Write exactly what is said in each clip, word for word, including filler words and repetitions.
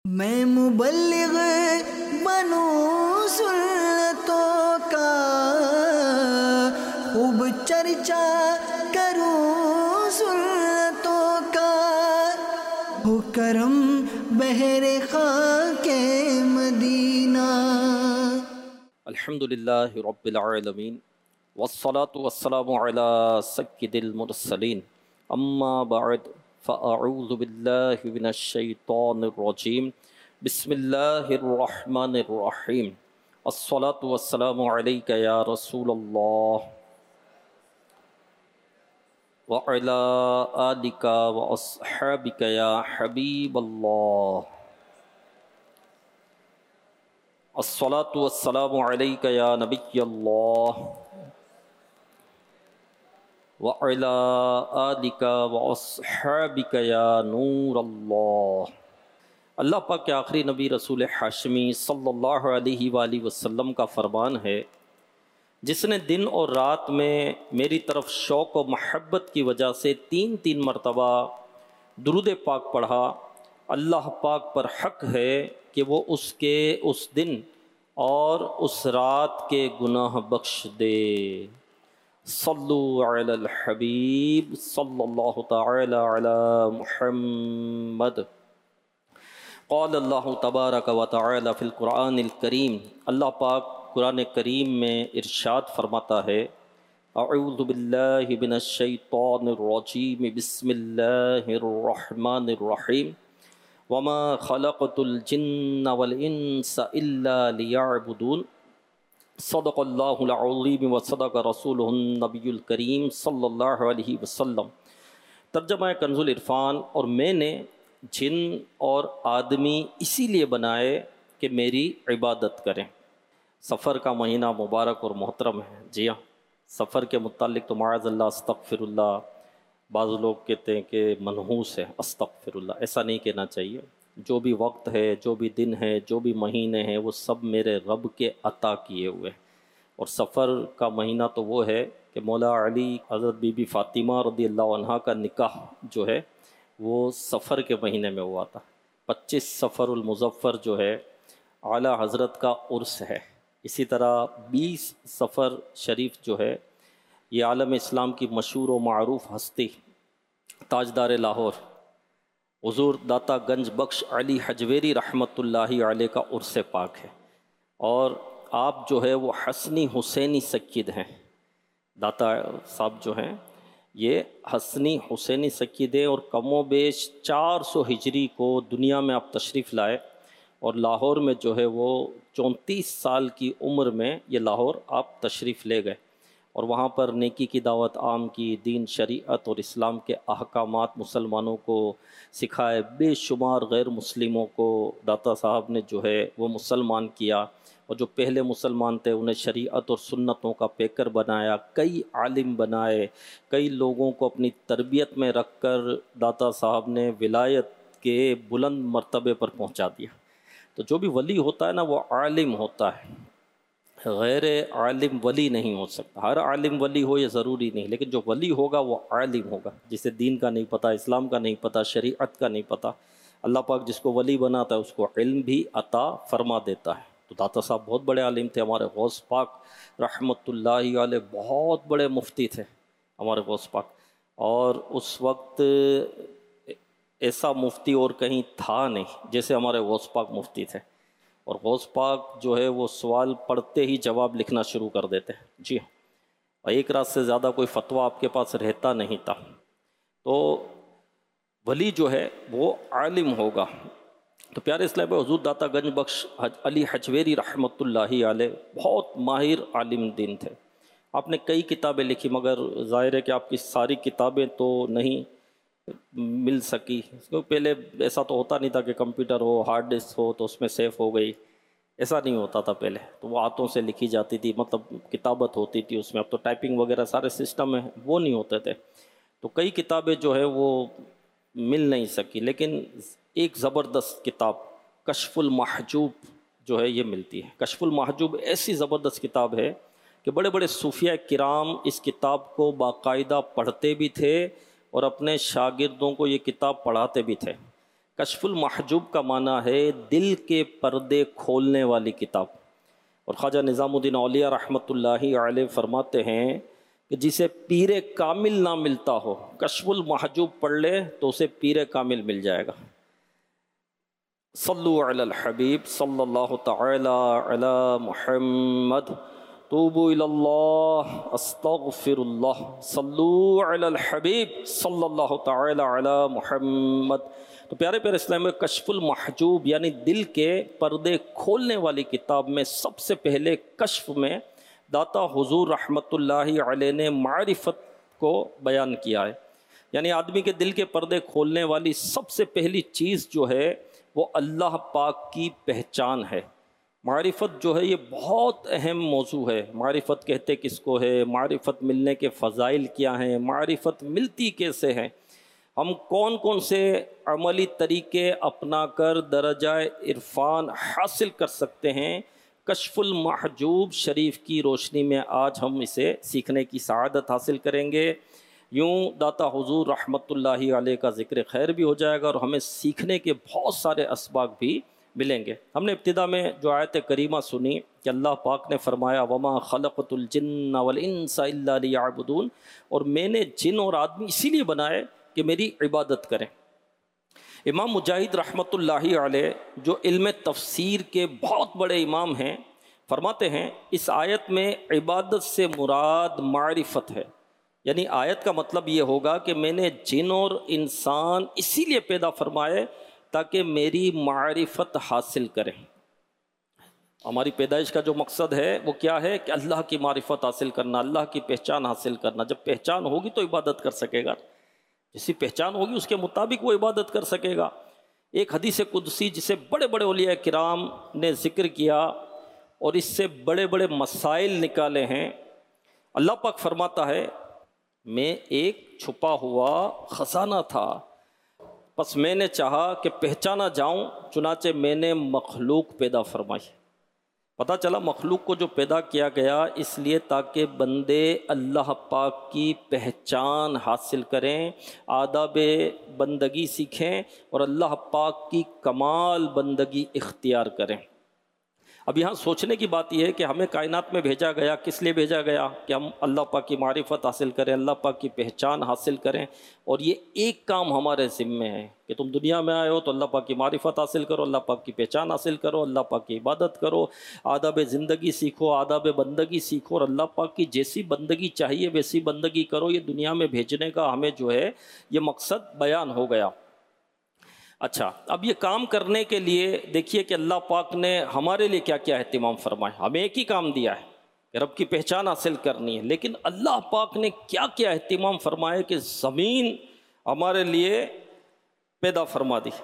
میں مبلغ بنوں سنتوں کا، خوب چرچا کروں سنتوں کا، ہو کرم بہر خاک مدینہ۔ الحمدللہ رب العالمین والصلاة والسلام علی سید المرسلین، اما بعد فاعوذ باللہ من الشیطان الرجیم، بسم اللہ الرحمن الرحیم۔ الصلاة والسلام علیک یا رسول اللہ وعلی آلک واصحابک یا حبیب اللہ۔ الصلاة والسلام علیک یا نبی اللہ وعلی آلک واصحابک یا نور اللہ۔ اللہ پاک کے آخری نبی رسول ہاشمی صلی اللہ علیہ وآلہ وسلم کا فرمان ہے، جس نے دن اور رات میں میری طرف شوق و محبت کی وجہ سے تین تین مرتبہ درود پاک پڑھا، اللہ پاک پر حق ہے کہ وہ اس کے اس دن اور اس رات کے گناہ بخش دے۔ صلو علی الحبیب صلی اللہ تعالی علی محمد۔ قال اللہ تبارک و تعالی فی القرآن الکریم، اللہ پاک قرآن کریم میں ارشاد فرماتا ہے، اعوذ باللہ من الشیطان الرجیم، بسم اللہ الرحمن الرحیم، وما خلقت الجن والانس الا لیعبدون، صدق اللہ العظیم و صدق رسولہ النبی الکریم صلی اللہ علیہ وسلم۔ ترجمہ کنز العرفان، اور میں نے جن اور آدمی اسی لیے بنائے کہ میری عبادت کریں۔ سفر کا مہینہ مبارک اور محترم ہے، جی ہاں، سفر کے متعلق تو معاذ اللہ استغفر اللہ، بعض لوگ کہتے ہیں کہ منحوس ہے، استغفر اللہ، ایسا نہیں کہنا چاہیے۔ جو بھی وقت ہے، جو بھی دن ہے، جو بھی مہینے ہیں، وہ سب میرے رب کے عطا کیے ہوئے۔ اور سفر کا مہینہ تو وہ ہے کہ مولا علی حضرت بی بی فاطمہ رضی اللہ عنہا کا نکاح جو ہے وہ سفر کے مہینے میں ہوا تھا۔ پچیس سفر المظفر جو ہے اعلیٰ حضرت کا عرس ہے۔ اسی طرح بیس سفر شریف جو ہے یہ عالم اسلام کی مشہور و معروف ہستی تاجدار لاہور حضور داتا گنج بخش علی حجویری رحمۃ اللہ علیہ کا عرس پاک ہے، اور آپ جو ہے وہ حسنی حسینی سید ہیں۔ داتا صاحب جو ہیں یہ حسنی حسینی سید ہیں، اور کم و بیش چار سو ہجری کو دنیا میں آپ تشریف لائے، اور لاہور میں جو ہے وہ چونتیس سال کی عمر میں یہ لاہور آپ تشریف لے گئے، اور وہاں پر نیکی کی دعوت عام کی، دین شریعت اور اسلام کے احکامات مسلمانوں کو سکھائے، بے شمار غیر مسلموں کو داتا صاحب نے جو ہے وہ مسلمان کیا، اور جو پہلے مسلمان تھے انہیں شریعت اور سنتوں کا پیکر بنایا، کئی عالم بنائے، کئی لوگوں کو اپنی تربیت میں رکھ کر داتا صاحب نے ولایت کے بلند مرتبے پر پہنچا دیا۔ تو جو بھی ولی ہوتا ہے نا وہ عالم ہوتا ہے، غیر عالم ولی نہیں ہو سکتا۔ ہر عالم ولی ہو یہ ضروری نہیں، لیکن جو ولی ہوگا وہ عالم ہوگا، جسے دین کا نہیں پتہ، اسلام کا نہیں پتہ، شریعت کا نہیں پتہ۔ اللہ پاک جس کو ولی بناتا ہے اس کو علم بھی عطا فرما دیتا ہے۔ تو داتا صاحب بہت بڑے عالم تھے، ہمارے غوث پاک رحمۃ اللہ علیہ بہت بڑے مفتی تھے ہمارے غوث پاک، اور اس وقت ایسا مفتی اور کہیں تھا نہیں جیسے ہمارے غوث پاک مفتی تھے، اور غوث پاک جو ہے وہ سوال پڑھتے ہی جواب لکھنا شروع کر دیتے، جی ہاں، اور ایک رات سے زیادہ کوئی فتویٰ آپ کے پاس رہتا نہیں تھا۔ تو ولی جو ہے وہ عالم ہوگا۔ تو پیارے اسلام حضور داتا گنج بخش علی حجویری رحمۃ اللہ علیہ بہت ماہر عالم دین تھے۔ آپ نے کئی کتابیں لکھی، مگر ظاہر ہے کہ آپ کی ساری کتابیں تو نہیں مل سکی، کیونکہ پہلے ایسا تو ہوتا نہیں تھا کہ کمپیوٹر ہو، ہارڈ ڈسک ہو تو اس میں سیو ہو گئی، ایسا نہیں ہوتا تھا پہلے، تو وہ ہاتھوں سے لکھی جاتی تھی، مطلب کتابت ہوتی تھی اس میں۔ اب تو ٹائپنگ وغیرہ سارے سسٹم ہیں، وہ نہیں ہوتے تھے، تو کئی کتابیں جو ہے وہ مل نہیں سکی، لیکن ایک زبردست کتاب کشف المحجوب جو ہے یہ ملتی ہے۔ کشف المحجوب ایسی زبردست کتاب ہے کہ بڑے بڑے صوفیہ کرام اس کتاب کو باقاعدہ پڑھتے بھی تھے اور اپنے شاگردوں کو یہ کتاب پڑھاتے بھی تھے۔ کشف المحجوب کا معنی ہے دل کے پردے کھولنے والی کتاب. اور خواجہ نظام الدین اولیاء رحمۃ اللہ علیہ فرماتے ہیں کہ جسے پیر کامل نہ ملتا ہو کشف المحجوب پڑھ لے تو اسے پیر کامل مل جائے گا. صلو علی الحبیب صلی اللہ تعالی علی محمد توبوا الی اللہ استغفر اللہ. صلو علی الحبیب صلی اللہ تعالی علی محمد. تو پیارے پیارے اسلام میں کشف المحجوب یعنی دل کے پردے کھولنے والی کتاب میں سب سے پہلے کشف میں داتا حضور رحمۃ اللہ علیہ نے معرفت کو بیان کیا ہے. یعنی آدمی کے دل کے پردے کھولنے والی سب سے پہلی چیز جو ہے وہ اللہ پاک کی پہچان ہے. معرفت جو ہے یہ بہت اہم موضوع ہے. معرفت کہتے کس کو ہے، معرفت ملنے کے فضائل کیا ہیں، معرفت ملتی کیسے ہیں، ہم کون کون سے عملی طریقے اپنا کر درجہ عرفان حاصل کر سکتے ہیں. کشف المحجوب شریف کی روشنی میں آج ہم اسے سیکھنے کی سعادت حاصل کریں گے. یوں داتا حضور رحمۃ اللہ علیہ کا ذکر خیر بھی ہو جائے گا اور ہمیں سیکھنے کے بہت سارے اسباق بھی ملیں گے. ہم نے ابتدا میں جو آیت کریمہ سنی کہ اللہ پاک نے فرمایا وما خلقت الجن والانس الا لیعبدون، اور میں نے جن اور آدمی اسی لیے بنائے کہ میری عبادت کریں. امام مجاہد رحمۃ اللہ علیہ جو علم تفسیر کے بہت بڑے امام ہیں فرماتے ہیں اس آیت میں عبادت سے مراد معرفت ہے. یعنی آیت کا مطلب یہ ہوگا کہ میں نے جن اور انسان اسی لیے پیدا فرمائے تاکہ میری معرفت حاصل کریں. ہماری پیدائش کا جو مقصد ہے وہ کیا ہے کہ اللہ کی معرفت حاصل کرنا، اللہ کی پہچان حاصل کرنا. جب پہچان ہوگی تو عبادت کر سکے گا، جیسی پہچان ہوگی اس کے مطابق وہ عبادت کر سکے گا. ایک حدیث قدسی جسے بڑے بڑے اولیاء کرام نے ذکر کیا اور اس سے بڑے بڑے مسائل نکالے ہیں. اللہ پاک فرماتا ہے میں ایک چھپا ہوا خزانہ تھا، پس میں نے چاہا کہ پہچانا جاؤں، چنانچہ میں نے مخلوق پیدا فرمائی. پتہ چلا مخلوق کو جو پیدا کیا گیا اس لیے تاکہ بندے اللہ پاک کی پہچان حاصل کریں، آداب بندگی سیکھیں اور اللہ پاک کی کمال بندگی اختیار کریں. اب یہاں سوچنے کی بات یہ ہے کہ ہمیں کائنات میں بھیجا گیا، کس لیے بھیجا گیا؟ کہ ہم اللہ پاک کی معرفت حاصل کریں، اللہ پاک کی پہچان حاصل کریں. اور یہ ایک کام ہمارے ذمے ہے کہ تم دنیا میں آئے ہو تو اللہ پاک کی معرفت حاصل کرو، اللہ پاک کی پہچان حاصل کرو، اللہ پاک کی عبادت کرو، آداب زندگی سیکھو، آداب بندگی سیکھو اور اللہ پاک کی جیسی بندگی چاہیے ویسی بندگی کرو. یہ دنیا میں بھیجنے کا ہمیں جو ہے یہ مقصد بیان ہو گیا. اچھا، اب یہ کام کرنے کے لیے دیکھیے کہ اللہ پاک نے ہمارے لیے کیا کیا اہتمام فرمایا. ہمیں ایک ہی کام دیا ہے کہ رب کی پہچان حاصل کرنی ہے، لیکن اللہ پاک نے کیا کیا اہتمام فرمایا کہ زمین ہمارے لیے پیدا فرما دی.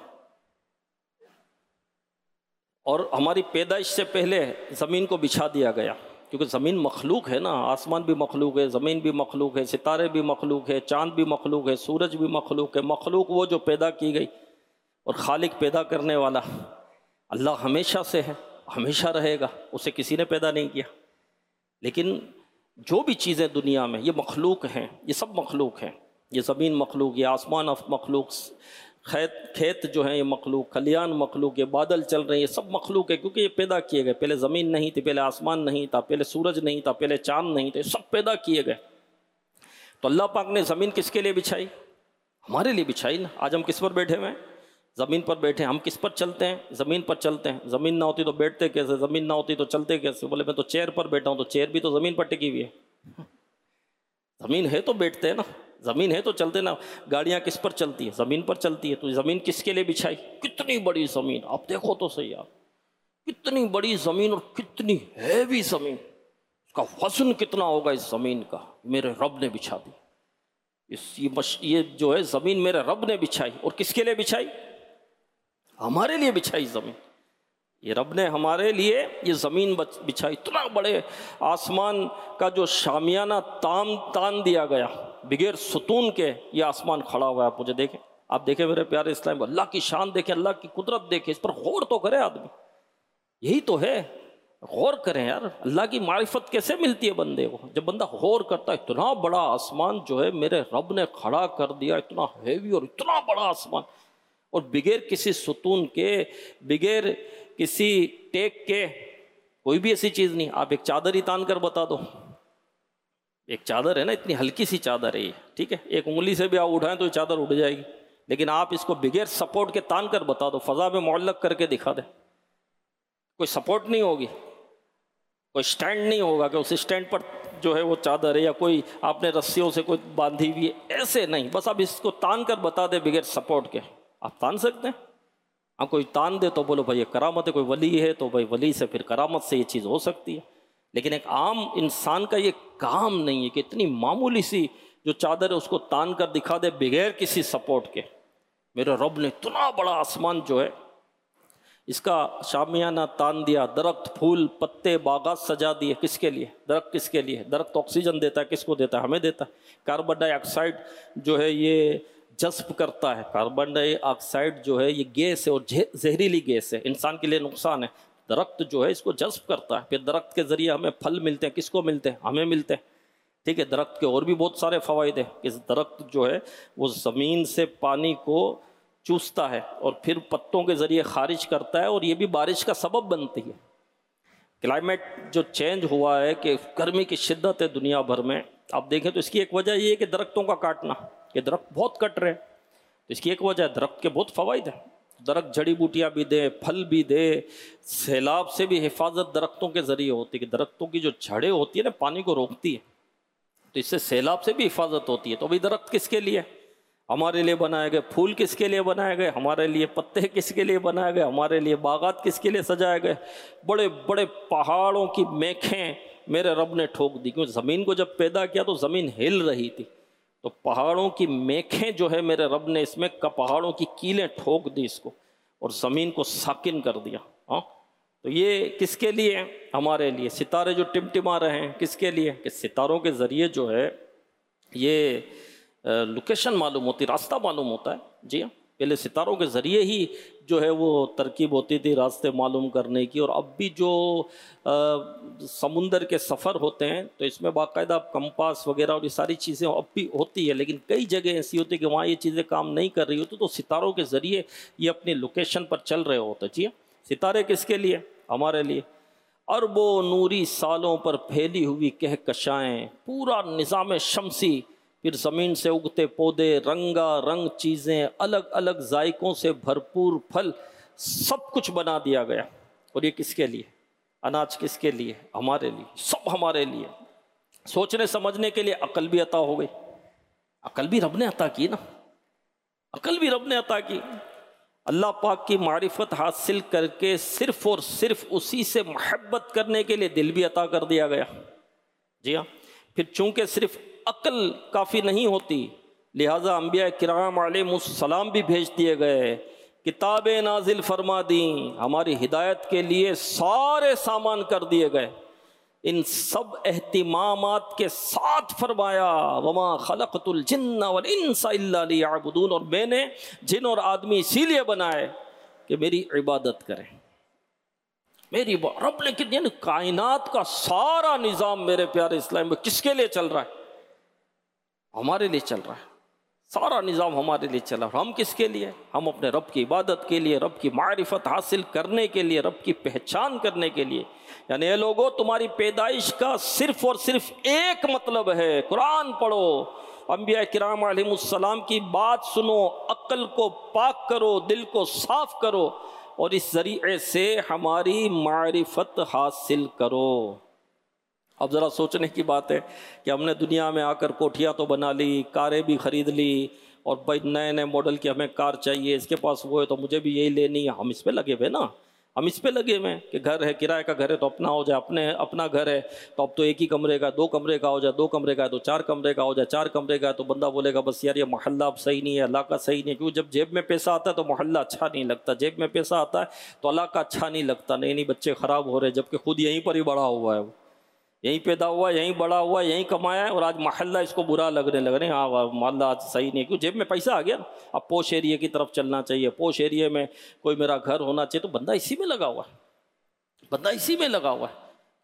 اور ہماری پیدائش سے پہلے زمین کو بچھا دیا گیا، کیونکہ زمین مخلوق ہے نا، آسمان بھی مخلوق ہے، زمین بھی مخلوق ہے، ستارے بھی مخلوق ہے، چاند بھی مخلوق ہے، سورج بھی مخلوق ہے. مخلوق وہ جو پیدا کی گئی، اور خالق پیدا کرنے والا اللہ ہمیشہ سے ہے، ہمیشہ رہے گا، اسے کسی نے پیدا نہیں کیا. لیکن جو بھی چیزیں دنیا میں یہ مخلوق ہیں، یہ سب مخلوق ہیں. یہ زمین مخلوق، یہ آسمان مخلوق، کھیت کھیت جو ہیں یہ مخلوق، کھلیان مخلوق، یہ بادل چل رہے ہیں یہ سب مخلوق ہے، کیونکہ یہ پیدا کیے گئے. پہلے زمین نہیں تھی، پہلے آسمان نہیں تھا، پہلے سورج نہیں تھا، پہلے چاند نہیں تھے، سب پیدا کیے گئے. تو اللہ پاک نے زمین کس کے لیے بچھائی؟ ہمارے لیے بچھائی نا. آج ہم کس پر بیٹھے ہوئے ہیں؟ زمین پر بیٹھے. ہم کس پر چلتے ہیں؟ زمین پر چلتے ہیں. زمین نہ ہوتی تو بیٹھتے کیسے؟ زمین نہ ہوتی تو چلتے کیسے؟ بولے میں تو چیئر پر بیٹھا ہوں، تو چیئر بھی تو زمین پر ٹکی ہوئی ہے. زمین ہے تو بیٹھتے ہیں نا، زمین ہے تو چلتے نا. گاڑیاں کس پر چلتی ہیں؟ زمین پر چلتی ہے. تو زمین کس کے لیے بچھائی؟ کتنی بڑی زمین، آپ دیکھو تو صحیح آپ، کتنی بڑی زمین اور کتنی ہیوی زمین، اس کا وزن کتنا ہوگا اس زمین کا، میرے رب نے بچھا دی. اس یہ جو ہے زمین میرے رب نے بچھائی. اور کس کے لیے بچھائی؟ ہمارے لیے بچھائی زمین. یہ رب نے ہمارے لیے یہ زمین بچھائی. اتنا بڑے آسمان کا جو شامیانہ تان تان دیا گیا بغیر ستون کے، یہ آسمان کھڑا ہوا ہے. آپ مجھے دیکھیں، آپ دیکھیں میرے پیارے اسلام، اللہ کی شان دیکھیں، اللہ کی قدرت دیکھیں، اس پر غور تو کرے آدمی. یہی تو ہے، غور کریں یار. اللہ کی معرفت کیسے ملتی ہے بندے کو؟ جب بندہ غور کرتا ہے. اتنا بڑا آسمان جو ہے میرے رب نے کھڑا کر دیا، اتنا ہیوی اور اتنا بڑا آسمان. اور بغیر کسی ستون کے، بغیر کسی ٹیک کے، کوئی بھی ایسی چیز نہیں. آپ ایک چادر ہی تان کر بتا دو، ایک چادر ہے نا، اتنی ہلکی سی چادر ہے یہ، ٹھیک ہے، ایک انگلی سے بھی آپ اٹھائیں تو یہ چادر اٹھ جائے گی، لیکن آپ اس کو بغیر سپورٹ کے تان کر بتا دو، فضا میں معلق کر کے دکھا دیں، کوئی سپورٹ نہیں ہوگی، کوئی سٹینڈ نہیں ہوگا کہ اس سٹینڈ پر جو ہے وہ چادر ہے یا کوئی آپ نے رسیوں سے کوئی باندھی ہوئی ہے، ایسے نہیں، بس آپ اس کو تان کر بتا دیں بغیر سپورٹ کے. آپ تان سکتے ہیں؟ آپ کوئی تان دے تو بولو بھائی یہ کرامت ہے، کوئی ولی ہے تو بھائی ولی سے پھر کرامت سے یہ چیز ہو سکتی ہے، لیکن ایک عام انسان کا یہ کام نہیں ہے کہ اتنی معمولی سی جو چادر ہے اس کو تان کر دکھا دے بغیر کسی سپورٹ کے. میرے رب نے اتنا بڑا آسمان جو ہے اس کا شامیانہ تان دیا، درخت پھول پتے باغات سجا دیے، کس کے لیے؟ درخت کس کے لیے؟ درخت آکسیجن دیتا ہے، کس کو دیتا ہے؟ ہمیں دیتا ہے. کاربن ڈائی آکسائڈ جو ہے یہ جذب کرتا ہے، کاربن ڈائی آکسائڈ جو ہے یہ گیس ہے اور زہریلی گیس ہے، انسان کے لیے نقصان ہے. درخت جو ہے اس کو جذب کرتا ہے، پھر درخت کے ذریعے ہمیں پھل ملتے ہیں، کس کو ملتے ہیں؟ ہمیں ملتے ہیں. ٹھیک ہے، درخت کے اور بھی بہت سارے فوائد ہیں. اس درخت جو ہے وہ زمین سے پانی کو چوستا ہے اور پھر پتوں کے ذریعے خارج کرتا ہے، اور یہ بھی بارش کا سبب بنتی ہے. کلائمیٹ جو چینج ہوا ہے کہ گرمی کی شدت ہے دنیا بھر میں، آپ دیکھیں تو اس کی ایک وجہ یہ ہے کہ درختوں کا کاٹنا، کہ درخت بہت کٹ رہے ہیں. تو اس کی ایک وجہ ہے، درخت کے بہت فوائد ہیں. درخت جڑی بوٹیاں بھی دے، پھل بھی دے، سیلاب سے بھی حفاظت درختوں کے ذریعے ہوتی ہے، کہ درختوں کی جو جڑیں ہوتی ہے نا پانی کو روکتی ہے، تو اس سے سیلاب سے بھی حفاظت ہوتی ہے. تو ابھی درخت کس کے لیے؟ ہمارے لیے بنائے گئے. پھول کس کے لیے بنائے گئے؟ ہمارے لیے. پتے کس کے لیے بنائے گئے؟ ہمارے لیے. باغات کس کے لیے سجائے گئے؟ بڑے بڑے پہاڑوں کی میخیں میرے رب نے ٹھوک دی، کیونکہ زمین کو جب پیدا کیا تو زمین ہل رہی تھی، تو پہاڑوں کی میخیں جو ہے میرے رب نے اس میں پہاڑوں کی کیلیں ٹھوک دی اس کو، اور زمین کو ساکن کر دیا. ہاں، تو یہ کس کے لیے؟ ہمارے لیے. ستارے جو ٹمٹما رہے ہیں کس کے لیے؟ کہ ستاروں کے ذریعے جو ہے یہ لوکیشن معلوم ہوتی، راستہ معلوم ہوتا ہے. جی ہاں، پہلے ستاروں کے ذریعے ہی جو ہے وہ ترکیب ہوتی تھی راستے معلوم کرنے کی. اور اب بھی جو سمندر کے سفر ہوتے ہیں تو اس میں باقاعدہ کمپاس وغیرہ اور یہ ساری چیزیں اب بھی ہوتی ہے، لیکن کئی جگہ ایسی ہوتی ہے کہ وہاں یہ چیزیں کام نہیں کر رہی ہوتی، تو ستاروں کے ذریعے یہ اپنی لوکیشن پر چل رہے ہوتے. جی ہاں، ستارے کس کے لیے؟ ہمارے لیے. اربوں نوری سالوں پر پھیلی ہوئی کہکشائیں، پورا نظام شمسی، پھر زمین سے اگتے پودے، رنگا رنگ چیزیں، الگ الگ ذائقوں سے بھرپور پھل، سب کچھ بنا دیا گیا. اور یہ کس کے لیے؟ اناج کس کے لیے؟ ہمارے لیے. سب ہمارے لیے. سوچنے سمجھنے کے لیے عقل بھی عطا ہو گئی. عقل بھی رب نے عطا کی نا، عقل بھی رب نے عطا کی. اللہ پاک کی معرفت حاصل کر کے صرف اور صرف اسی سے محبت کرنے کے لیے دل بھی عطا کر دیا گیا. جی ہاں، پھر چونکہ صرف عقل کافی نہیں ہوتی، لہٰذا انبیاء کرام علیہ السلام بھی بھیج دیے گئے، کتابیں نازل فرما دیں، ہماری ہدایت کے لیے سارے سامان کر دیے گئے. ان سب اہتمامات کے ساتھ فرمایا وما خلقت الجن والانس الا لیعبدون، اور میں نے جن اور آدمی اسی لیے بنائے کہ میری عبادت کریں. میری رب نے کتنی، یعنی کائنات کا سارا نظام میرے پیارے اسلام میں کس کے لیے چل رہا ہے؟ ہمارے لیے چل رہا ہے. سارا نظام ہمارے لیے چلا. ہم کس کے لیے؟ ہم اپنے رب کی عبادت کے لیے، رب کی معرفت حاصل کرنے کے لیے، رب کی پہچان کرنے کے لیے. یعنی اے لوگوں، تمہاری پیدائش کا صرف اور صرف ایک مطلب ہے، قرآن پڑھو، انبیاء کرام علیہ السلام کی بات سنو، عقل کو پاک کرو، دل کو صاف کرو، اور اس ذریعے سے ہماری معرفت حاصل کرو. اب ذرا سوچنے کی بات ہے کہ ہم نے دنیا میں آ کر کوٹھیاں تو بنا لی، کاریں بھی خرید لی، اور بھائی نئے نئے ماڈل کی ہمیں کار چاہیے، اس کے پاس وہ ہے تو مجھے بھی یہی لینی ہے. ہم اس پہ لگے ہوئے نا، ہم اس پہ لگے ہوئے کہ گھر ہے، کرائے کا گھر ہے تو اپنا ہو جائے، اپنے اپنا گھر ہے تو اب تو ایک ہی کمرے کا، دو کمرے کا ہو جائے، دو کمرے کا ہے تو چار کمرے کا ہو جائے، چار کمرے کا ہے تو بندہ بولے گا بس یار یہ محلہ اب صحیح نہیں ہے، علاقہ صحیح نہیں ہے. کیونکہ جب جیب میں پیسہ آتا ہے تو محلہ اچھا نہیں لگتا، جیب میں پیسہ آتا ہے تو علاقہ اچھا نہیں لگتا. نہیں نہیں، بچے خراب ہو رہے، جبکہ خود یہیں پر ہی بڑا ہوا ہے، وہ یہیں پیدا ہوا، یہیں بڑا ہوا، یہیں کمایا ہے، اور آج محلہ اس کو برا لگنے لگ رہے ہیں. ہاں محلہ آج صحیح نہیں ہے، کیوں؟ جیب میں پیسہ آ گیا. اب پوش ایریے کی طرف چلنا چاہیے، پوش ایریے میں کوئی میرا گھر ہونا چاہیے، تو بندہ اسی میں لگا ہوا ہے، بندہ اسی میں لگا ہوا ہے.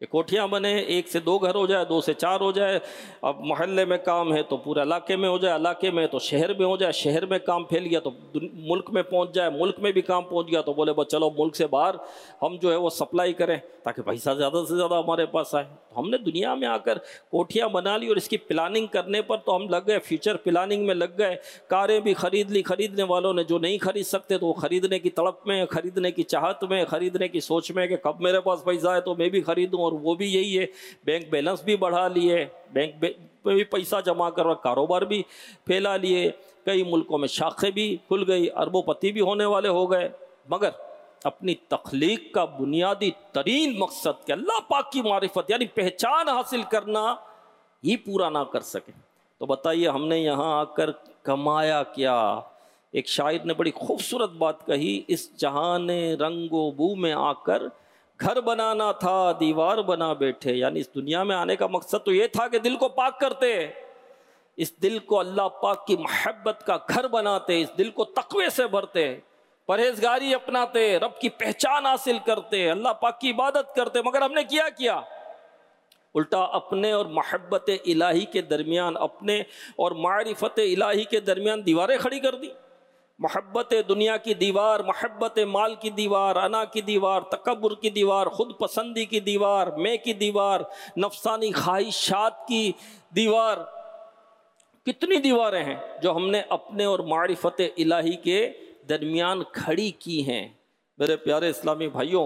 کہ کوٹھیاں بنے، ایک سے دو گھر ہو جائے، دو سے چار ہو جائے، اب محلے میں کام ہے تو پورے علاقے میں ہو جائے، علاقے میں تو شہر میں ہو جائے، شہر میں کام پھیل گیا تو ملک میں پہنچ جائے، ملک میں بھی کام پہنچ گیا تو بولے بس چلو ملک سے باہر ہم جو ہے وہ سپلائی کریں تاکہ پیسہ زیادہ سے زیادہ ہمارے پاس آئے۔ ہم نے دنیا میں آ کر کوٹھیاں بنا لی اور اس کی پلاننگ کرنے پر تو ہم لگ گئے، فیوچر پلاننگ میں لگ گئے، کاریں بھی خرید لی، خریدنے والوں نے جو نہیں خرید سکتے تو وہ خریدنے کی تڑپ میں، خریدنے کی چاہت میں، خریدنے کی سوچ میں کہ کب میرے پاس پیسہ ہے تو میں بھی خریدوں، اور وہ بھی یہی ہے، بینک بیلنس بھی بڑھا لیے، بینک میں بھی پیسہ جمع کر، کاروبار بھی پھیلا لیے، کئی ملکوں میں شاخیں بھی کھل گئی، اربوں پتی بھی ہونے والے ہو گئے، مگر اپنی تخلیق کا بنیادی ترین مقصد کہ اللہ پاک کی معرفت یعنی پہچان حاصل کرنا ہی پورا نہ کر سکے۔ تو بتائیے ہم نے یہاں آ کر کمایا کیا؟ ایک شاعر نے بڑی خوبصورت بات کہی، اس جہان رنگ و بو میں آ کر گھر بنانا تھا دیوار بنا بیٹھے، یعنی اس دنیا میں آنے کا مقصد تو یہ تھا کہ دل کو پاک کرتے، اس دل کو اللہ پاک کی محبت کا گھر بناتے، اس دل کو تقوی سے بھرتے، پرہیزگاری اپناتے، رب کی پہچان حاصل کرتے، اللہ پاک کی عبادت کرتے، مگر ہم نے کیا کیا؟ الٹا اپنے اور محبت الہی کے درمیان، اپنے اور معرفت الہی کے درمیان دیواریں کھڑی کر دی۔ محبت دنیا کی دیوار، محبت مال کی دیوار، انا کی دیوار، تکبر کی دیوار، خود پسندی کی دیوار، میں کی دیوار، نفسانی خواہشات کی دیوار، کتنی دیواریں ہیں جو ہم نے اپنے اور معرفت الہی کے درمیان کھڑی کی ہیں۔ میرے پیارے اسلامی بھائیوں،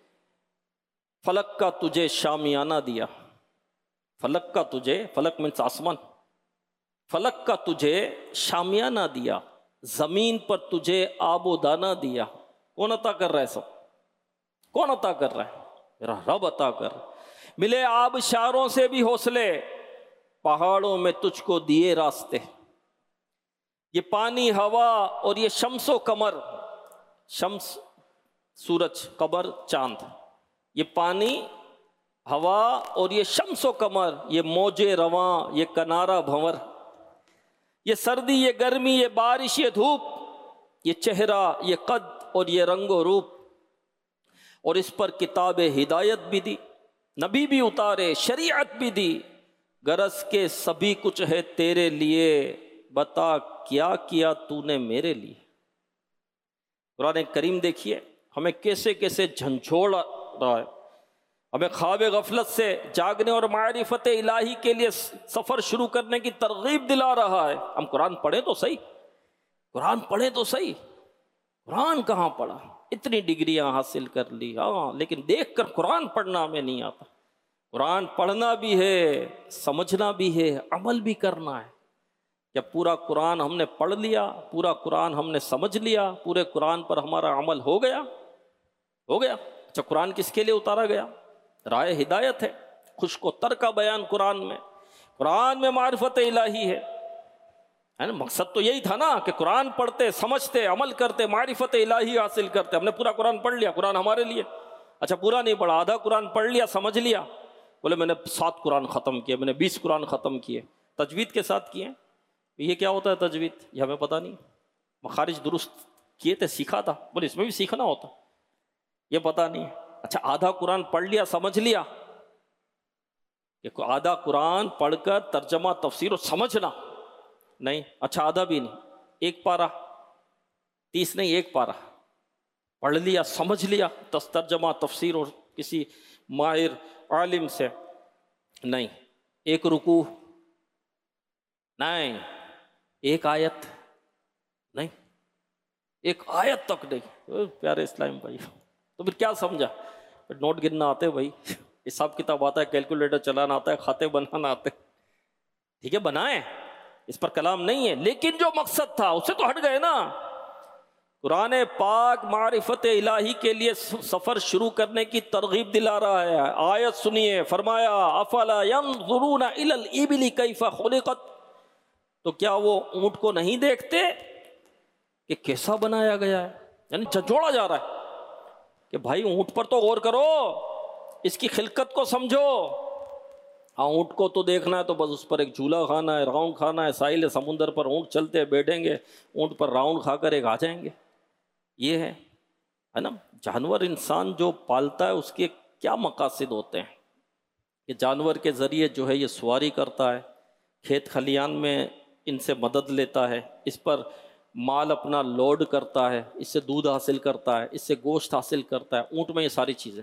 فلک کا تجھے شامیانہ دیا، فلک کا تجھے، فلک منس آسمان، فلک کا تجھے شامیانہ دیا، زمین پر تجھے آب و دانہ دیا۔ کون عطا کر رہا ہے؟ سب کون عطا کر رہا ہے؟ میرا رب عطا کر رہا ہے۔ ملے آبشاروں سے بھی حوصلے، پہاڑوں میں تجھ کو دیے راستے، یہ پانی، ہوا اور یہ شمس و قمر، شمس سورج، قمر چاند، یہ پانی، ہوا اور یہ شمس و قمر، یہ موجے رواں، یہ کنارہ بھنور، یہ سردی، یہ گرمی، یہ بارش، یہ دھوپ، یہ چہرہ، یہ قد اور یہ رنگ و روپ، اور اس پر کتاب ہدایت بھی دی، نبی بھی اتارے، شریعت بھی دی، غرض کے سبھی کچھ ہے تیرے لیے، بتا کیا کیا تو نے میرے لیے۔ قرآن کریم دیکھیے ہمیں کیسے کیسے جھنجھوڑ رہا ہے، ہمیں خواب غفلت سے جاگنے اور معرفت الہی کے لیے سفر شروع کرنے کی ترغیب دلا رہا ہے۔ ہم قرآن پڑھیں تو صحیح، قرآن پڑھیں تو صحیح، قرآن کہاں پڑھا؟ اتنی ڈگریاں حاصل کر لی، ہاں، لیکن دیکھ کر قرآن پڑھنا ہمیں نہیں آتا۔ قرآن پڑھنا بھی ہے، سمجھنا بھی ہے، عمل بھی کرنا ہے۔ جب پورا قرآن ہم نے پڑھ لیا، پورا قرآن ہم نے سمجھ لیا، پورے قرآن پر ہمارا عمل ہو گیا ہو گیا اچھا، قرآن کس کے لیے اتارا گیا؟ رائے ہدایت ہے، خشک و تر کا بیان قرآن میں، قرآن میں معرفت الہی ہے۔ مقصد تو یہی تھا نا کہ قرآن پڑھتے، سمجھتے، عمل کرتے، معرفت الہی حاصل کرتے۔ ہم نے پورا قرآن پڑھ لیا، قرآن ہمارے لیے، اچھا پورا نہیں پڑھا، آدھا قرآن پڑھ لیا، سمجھ لیا، بولے میں نے سات قرآن ختم کیے، میں نے بیس قرآن ختم کیے، تجوید کے ساتھ کیے۔ یہ کیا ہوتا ہے تجوید؟ یہ ہمیں پتہ نہیں، مخارج درست کیے تھے، سیکھا تھا، بولے اس میں بھی سیکھنا ہوتا، یہ پتہ نہیں۔ اچھا آدھا قرآن پڑھ لیا، سمجھ لیا، کہ آدھا قرآن پڑھ کر ترجمہ، تفسیر اور سمجھنا نہیں، اچھا آدھا بھی نہیں، ایک پارہ، تیس نہیں، ایک پارہ پڑھ لیا، سمجھ لیا، ترجمہ، تفسیر اور کسی ماہر عالم سے نہیں، ایک رکوع نہیں، ایک آیت نہیں، ایک آیت تک نہیں۔ پیارے اسلام بھائی، تو پھر کیا سمجھا؟ پھر نوٹ گننا آتے بھائی، حساب کتاب آتا ہے، کیلکولیٹر چلانا آتا ہے، کھاتے بنانا آتے، ٹھیک ہے بنائیں، اس پر کلام نہیں ہے، لیکن جو مقصد تھا اس سے تو ہٹ گئے نا۔ قرآن پاک معرفت الہی کے لیے سفر شروع کرنے کی ترغیب دلا رہا ہے۔ آیت سنیے، فرمایا افلا ينظرون الى الابل کیف خلقت، تو کیا وہ اونٹ کو نہیں دیکھتے کہ کیسا بنایا گیا ہے؟ یعنی جھنجھوڑا جا رہا ہے کہ بھائی اونٹ پر تو غور کرو، اس کی خلقت کو سمجھو۔ ہاں اونٹ کو تو دیکھنا ہے تو بس اس پر ایک جھولا کھانا ہے، راؤنڈ کھانا ہے، ساحل سمندر پر اونٹ چلتے بیٹھیں گے، اونٹ پر راؤنڈ کھا کر ایک آ جائیں گے، یہ ہے نا۔ جانور انسان جو پالتا ہے اس کے کیا مقاصد ہوتے ہیں؟ کہ جانور کے ذریعے جو ہے یہ سواری کرتا ہے، کھیت کھلیان میں ان سے مدد لیتا ہے، اس پر مال اپنا لوڈ کرتا ہے، اس سے دودھ حاصل کرتا ہے، اس سے گوشت حاصل کرتا ہے۔ اونٹ میں یہ ساری چیزیں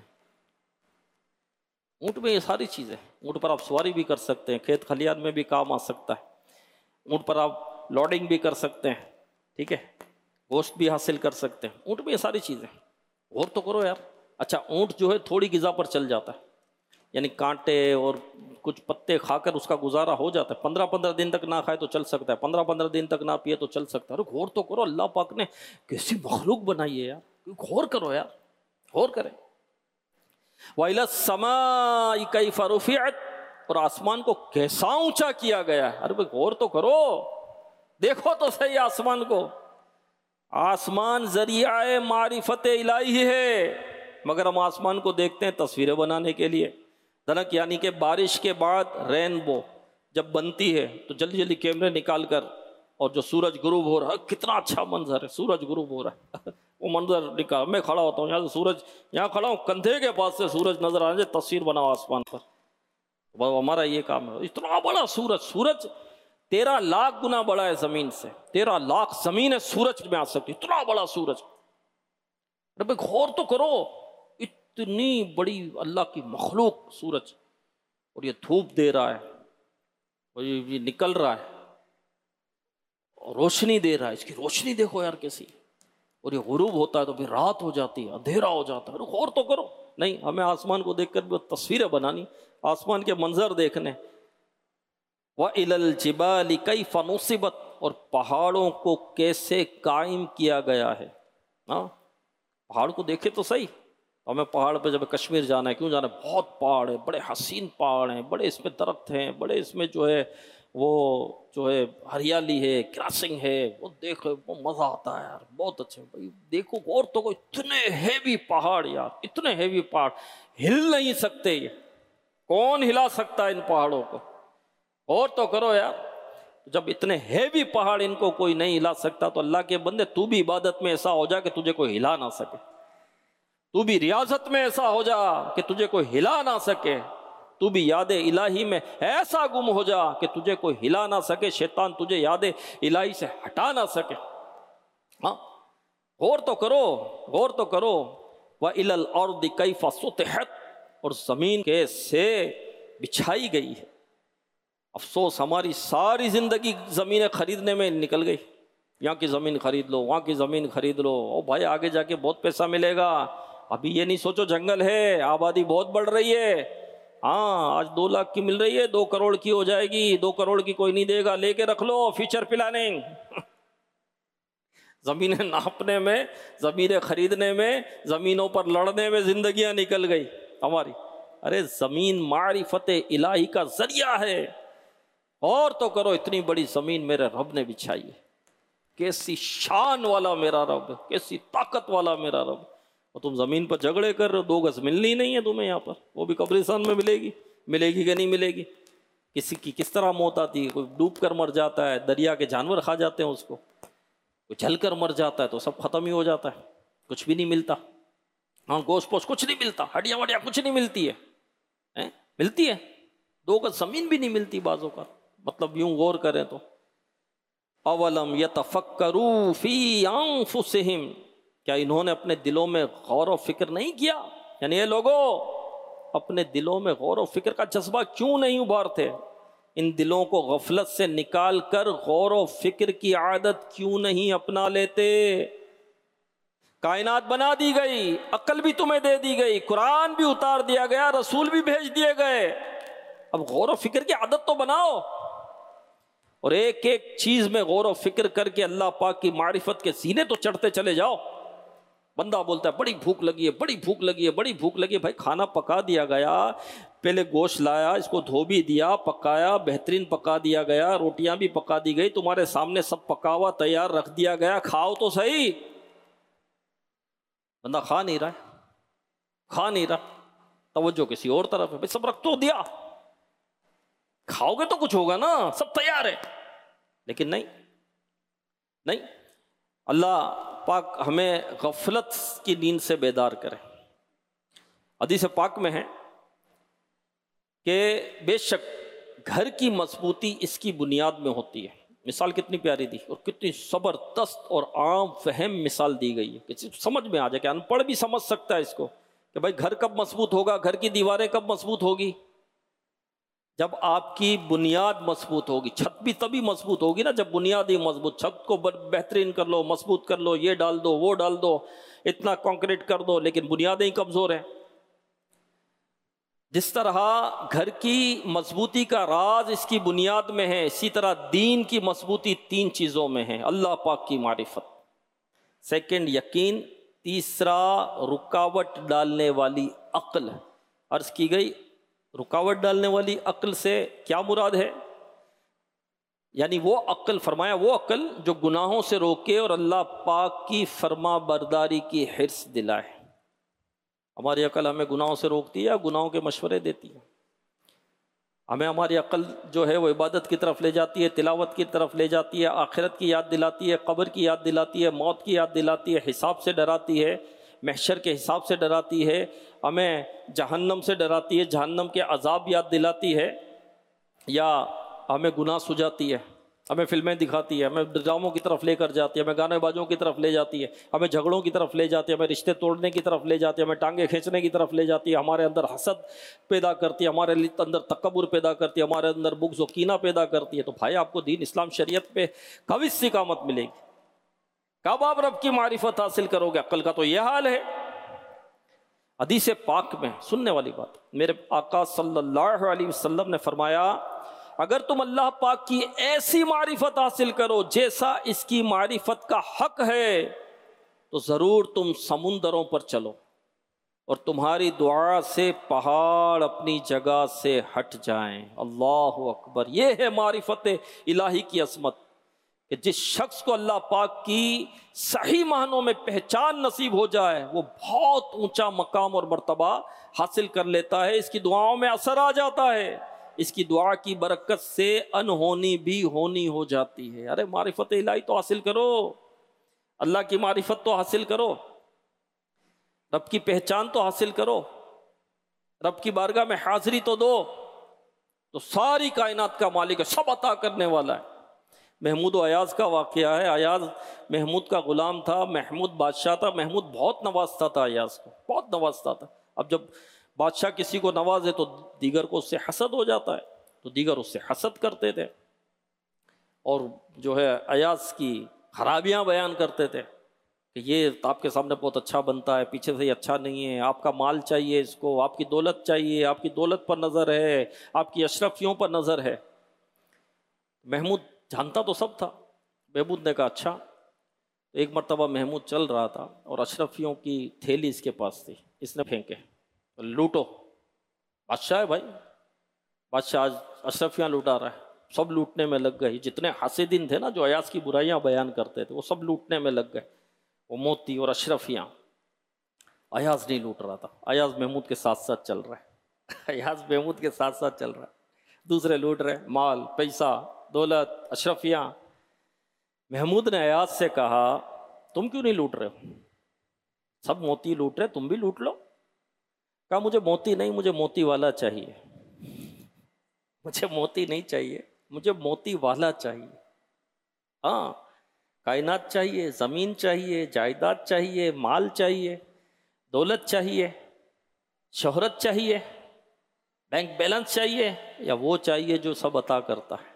اونٹ میں یہ ساری چیزیں اونٹ پر آپ سواری بھی کر سکتے ہیں، کھیت کھلیان میں بھی کام آ سکتا ہے، اونٹ پر آپ لوڈنگ بھی کر سکتے ہیں، ٹھیک ہے، گوشت بھی حاصل کر سکتے ہیں، اونٹ میں یہ ساری چیزیں۔ غور تو کرو یار۔ اچھا اونٹ جو ہے تھوڑی غذا پر چل جاتا ہے، یعنی کانٹے اور کچھ پتے کھا کر اس کا گزارا ہو جاتا ہے، پندرہ پندرہ دن تک نہ کھائے تو چل سکتا ہے، پندرہ پندرہ دن تک نہ پیے تو چل سکتا ہے۔ ارے غور تو کرو، اللہ پاک نے کیسی مخلوق بنائی ہے یار، غور کرو یار، غور کریں۔ وَإِلَى السَّمَاءِ كَيْفَ رُفِعَتْ، اور آسمان کو کیسا اونچا کیا گیا ہے۔ ارے بھائی غور تو کرو، دیکھو تو صحیح آسمان کو۔ آسمان ذریعہ معرفت الہی ہے، مگر ہم آسمان کو دیکھتے ہیں تصویریں بنانے کے لیے۔ دھنک یعنی کہ بارش کے بعد رینبو جب بنتی ہے تو جلدی جلدی کیمرے نکال کر، اور جو سورج غروب ہو رہا ہے، کتنا اچھا منظر ہے، سورج غروب ہو رہا ہے، وہ منظر نکال، میں کھڑا ہوتا ہوں یہاں سے سورج، یہاں کھڑا ہوں کندھے کے پاس سے سورج نظر آنے، تصویر بناؤ آسمان پر۔ وہ ہمارا یہ کام ہے۔ اتنا بڑا سورج، سورج تیرہ لاکھ گنا بڑا ہے زمین سے، تیرہ لاکھ زمین ہے سورج میں آ سکتی، اتنا بڑا سورج۔ ارے غور تو کرو، اتنی بڑی اللہ کی مخلوق سورج، اور یہ دھوپ دے رہا ہے، اور یہ نکل رہا ہے، روشنی دے رہا ہے، اس کی روشنی دیکھو یار کیسی، اور یہ غروب ہوتا ہے تو پھر رات ہو جاتی ہے، اندھیرا ہو جاتا ہے۔ غور تو کرو۔ نہیں، ہمیں آسمان کو دیکھ کر بھی تصویریں بنانی، آسمان کے منظر دیکھنے۔ وَإِلَى الْجِبَالِ كَيْفَ نُصِبَتْ، اور پہاڑوں کو کیسے قائم کیا گیا ہے۔ ہاں پہاڑ کو دیکھے تو صحیح، ہمیں پہاڑ پہ جب کشمیر جانا ہے، کیوں جانا ہے؟ بہت پہاڑ ہے، بڑے حسین پہاڑ ہیں، بڑے اس میں درخت ہیں، بڑے اس میں جو ہے وہ جو ہے ہریالی ہے، کراسنگ ہے، وہ دیکھو وہ مزہ آتا ہے یار، بہت اچھے بھائی۔ دیکھو اور تو کوئی اتنے ہیوی پہاڑ یار، اتنے ہیوی پہاڑ ہل نہیں سکتے، یہ کون ہلا سکتا ہے ان پہاڑوں کو؟ اور تو کرو یار، جب اتنے ہیوی پہاڑ ان کو کوئی نہیں ہلا سکتا تو اللہ کے بندے تو بھی عبادت میں ایسا ہو جا کہ تجھے کوئی ہلا نہ سکے، تو بھی ریاضت میں ایسا ہو جا کہ تجھے کوئی ہلا نہ سکے، تو بھی یاد الہی میں ایسا گم ہو جا کہ تجھے کوئی ہلا نہ سکے، شیطان تجھے یاد الہی سے ہٹا نہ سکے۔ ہاں غور تو کرو، غور تو کرو۔ وَإِلَى الْأَرْضِ كَيْفَ سُطِحَتْ، اور زمین کیسے بچھائی گئی ہے۔ افسوس ہماری ساری زندگی زمینیں خریدنے میں نکل گئی، یہاں کی زمین خرید لو، وہاں کی زمین خرید لو، او بھائی آگے جا کے بہت پیسہ ملے گا، ابھی یہ نہیں سوچو جنگل ہے، آبادی بہت بڑھ رہی ہے، ہاں آج دو لاکھ کی مل رہی ہے، دو کروڑ کی ہو جائے گی، دو کروڑ کی کوئی نہیں دے گا، لے کے رکھ لو، فیوچر پلاننگ۔ زمینیں ناپنے میں، زمینیں خریدنے میں، زمینوں پر لڑنے میں زندگیاں نکل گئی ہماری۔ ارے زمین معرفت الہی کا ذریعہ ہے، اور تو کرو اتنی بڑی زمین میرے رب نے بچھائی ہے، کیسی شان والا میرا رب ہے، کیسی طاقت والا میرا رب، اور تم زمین پر جھگڑے کر رہے ہو، دو گز ملنی نہیں ہے تمہیں یہاں پر، وہ بھی قبرستان میں ملے گی، ملے گی کہ نہیں ملے گی؟ کسی کی کس طرح موت آتی ہے، کوئی ڈوب کر مر جاتا ہے، دریا کے جانور کھا جاتے ہیں اس کو، کوئی جل کر مر جاتا ہے تو سب ختم ہی ہو جاتا ہے، کچھ بھی نہیں ملتا، ہاں گوشت پوش کچھ نہیں ملتا، ہڈیاں وڈیاں کچھ نہیں ملتی ہے، ملتی ہے دو گز زمین بھی نہیں ملتی بعضوں کا، مطلب یوں غور کریں تو۔ اولم یتفکروا فی انفسہم، کیا انہوں نے اپنے دلوں میں غور و فکر نہیں کیا؟ یعنی یہ لوگوں اپنے دلوں میں غور و فکر کا جذبہ کیوں نہیں ابھارتے؟ ان دلوں کو غفلت سے نکال کر غور و فکر کی عادت کیوں نہیں اپنا لیتے؟ کائنات بنا دی گئی، عقل بھی تمہیں دے دی گئی، قرآن بھی اتار دیا گیا، رسول بھی بھیج دیے گئے، اب غور و فکر کی عادت تو بناؤ، اور ایک ایک چیز میں غور و فکر کر کے اللہ پاک کی معرفت کے سینے تو چڑھتے چلے جاؤ۔ بندہ بولتا ہے بڑی بھوک لگی ہے، بڑی بھوک لگی ہے، بڑی بھوک لگی ہے، بھائی کھانا پکا دیا گیا، پہلے گوشت لایا، اس کو دھو بھی دیا، پکایا، بہترین پکا دیا گیا، روٹیاں بھی پکا دی گئی، تمہارے سامنے سب پکا ہوا تیار رکھ دیا گیا، کھاؤ تو صحیح۔ بندہ کھا نہیں رہا ہے، کھا نہیں رہا، توجہ کسی اور طرف ہے، بھائی سب رکھ تو دیا، کھاؤ گے تو کچھ ہوگا نا، سب تیار ہے، لیکن نہیں نہیں اللہ پاک ہمیں غفلت کی نیند سے بیدار کرے۔ حدیث پاک میں ہے کہ بے شک گھر کی مضبوطی اس کی بنیاد میں ہوتی ہے. مثال کتنی پیاری دی اور کتنی زبردست اور عام فہم مثال دی گئی ہے کہ سمجھ میں آ جائے کہ ان پڑھ بھی سمجھ سکتا ہے اس کو کہ بھائی گھر کب مضبوط ہوگا, گھر کی دیواریں کب مضبوط ہوگی؟ جب آپ کی بنیاد مضبوط ہوگی. چھت بھی تبھی مضبوط ہوگی نا جب بنیاد ہی مضبوط. چھت کو بہترین کر لو, مضبوط کر لو, یہ ڈال دو وہ ڈال دو, اتنا کنکریٹ کر دو, لیکن بنیادیں ہی کمزور ہیں. جس طرح گھر کی مضبوطی کا راز اس کی بنیاد میں ہے, اسی طرح دین کی مضبوطی تین چیزوں میں ہے. اللہ پاک کی معرفت, سیکنڈ یقین, تیسرا رکاوٹ ڈالنے والی عقل. عرض کی گئی رکاوٹ ڈالنے والی عقل سے کیا مراد ہے؟ یعنی وہ عقل, فرمایا وہ عقل جو گناہوں سے روکے اور اللہ پاک کی فرما برداری کی حرص دلائے. ہماری عقل ہمیں گناہوں سے روکتی ہے, گناہوں کے مشورے دیتی ہے. ہمیں ہماری عقل جو ہے وہ عبادت کی طرف لے جاتی ہے, تلاوت کی طرف لے جاتی ہے, آخرت کی یاد دلاتی ہے, قبر کی یاد دلاتی ہے, موت کی یاد دلاتی ہے, حساب سے ڈراتی ہے, محشر کے حساب سے ڈراتی ہے, ہمیں جہنم سے ڈراتی ہے, جہنم کے عذاب یاد دلاتی ہے, یا ہمیں گناہ سجاتی ہے, ہمیں فلمیں دکھاتی ہے, ہمیں ڈراموں کی طرف لے کر جاتی ہے, ہمیں گانے بازوں کی طرف لے جاتی ہے, ہمیں جھگڑوں کی طرف لے جاتی ہے, ہمیں رشتے توڑنے کی طرف لے جاتی ہے, ہمیں ٹانگیں کھینچنے کی طرف لے جاتی ہے, ہمارے اندر حسد پیدا کرتی ہے, ہمارے اندر تکبر پیدا کرتی ہے, ہمارے اندر بغض و کینہ پیدا کرتی ہے. تو بھائی آپ کو دین اسلام شریعت پہ کب استقامت ملے گی؟ کب آپ رب کی معرفت حاصل کرو گے؟ عقل کا تو یہ حال ہے. حدیث پاک میں سننے والی بات, میرے آقا صلی اللہ علیہ وسلم نے فرمایا اگر تم اللہ پاک کی ایسی معرفت حاصل کرو جیسا اس کی معرفت کا حق ہے تو ضرور تم سمندروں پر چلو اور تمہاری دعا سے پہاڑ اپنی جگہ سے ہٹ جائیں. اللہ اکبر. یہ ہے معرفت الہی کی عظمت کہ جس شخص کو اللہ پاک کی صحیح معنوں میں پہچان نصیب ہو جائے وہ بہت اونچا مقام اور مرتبہ حاصل کر لیتا ہے. اس کی دعاؤں میں اثر آ جاتا ہے, اس کی دعا کی برکت سے انہونی بھی ہونی ہو جاتی ہے. ارے معرفت الہی تو حاصل کرو, اللہ کی معرفت تو حاصل کرو, رب کی پہچان تو حاصل کرو, رب کی بارگاہ میں حاضری تو دو. تو ساری کائنات کا مالک ہے, سب عطا کرنے والا ہے. محمود و ایاز کا واقعہ ہے. ایاز محمود کا غلام تھا, محمود بادشاہ تھا. محمود بہت نوازتا تھا ایاز کو, بہت نوازتا تھا. اب جب بادشاہ کسی کو نوازے تو دیگر کو اس سے حسد ہو جاتا ہے, تو دیگر اس سے حسد کرتے تھے اور جو ہے ایاز کی خرابیاں بیان کرتے تھے کہ یہ آپ کے سامنے بہت اچھا بنتا ہے, پیچھے سے یہ اچھا نہیں ہے, آپ کا مال چاہیے اس کو, آپ کی دولت چاہیے, آپ کی دولت پر نظر ہے, آپ کی اشرفیوں پر نظر ہے. محمود جانتا تو سب تھا. محمود نے کہا اچھا. ایک مرتبہ محمود چل رہا تھا اور اشرفیوں کی تھیلی اس کے پاس تھی, اس نے پھینکے, لوٹو. بادشاہ ہے بھائی, بادشاہ آج اشرفیاں لوٹا رہا ہے. سب لوٹنے میں لگ گئے. جتنے حاسدین تھے نا جو ایاز کی برائیاں بیان کرتے تھے وہ سب لوٹنے میں لگ گئے, وہ موتی اور اشرفیاں. ایاز نہیں لوٹ رہا تھا, ایاز محمود کے ساتھ ساتھ چل رہا ہے. ایاز محمود کے ساتھ ساتھ چل رہا ہے, دوسرے لوٹ رہے, مال پیسہ دولت اشرفیاں. محمود نے ایاز سے کہا تم کیوں نہیں لوٹ رہے ہو؟ سب موتی لوٹ رہے, تم بھی لوٹ لو. کہا مجھے موتی نہیں, مجھے موتی والا چاہیے. مجھے موتی نہیں چاہیے, مجھے موتی والا چاہیے. ہاں, کائنات چاہیے, زمین چاہیے, جائیداد چاہیے, مال چاہیے, دولت چاہیے, شہرت چاہیے, بینک بیلنس چاہیے, یا وہ چاہیے جو سب عطا کرتا ہے؟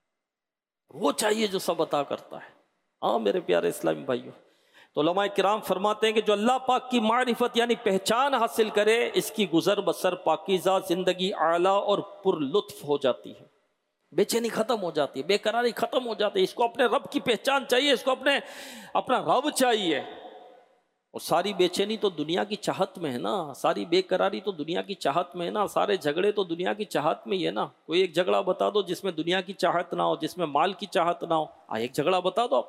وہ چاہیے جو سب عطا کرتا ہے. ہاں میرے پیارے اسلامی بھائیوں, تو علماء کرام فرماتے ہیں کہ جو اللہ پاک کی معرفت یعنی پہچان حاصل کرے اس کی گزر بسر پاکیزہ زندگی اعلیٰ اور پر لطف ہو جاتی ہے. بے چینی ختم ہو جاتی ہے, بے قراری ختم ہو جاتی ہے. اس کو اپنے رب کی پہچان چاہیے, اس کو اپنے اپنا رب چاہیے. اور ساری بے چینی تو دنیا کی چاہت میں ہے نا, ساری بے قراری تو دنیا کی چاہت میں ہے نا, سارے جھگڑے تو دنیا کی چاہت میں ہی ہے نا. کوئی ایک جھگڑا بتا دو جس میں دنیا کی چاہت نہ ہو, جس میں مال کی چاہت نہ ہو. ہاں ایک جھگڑا بتا دو.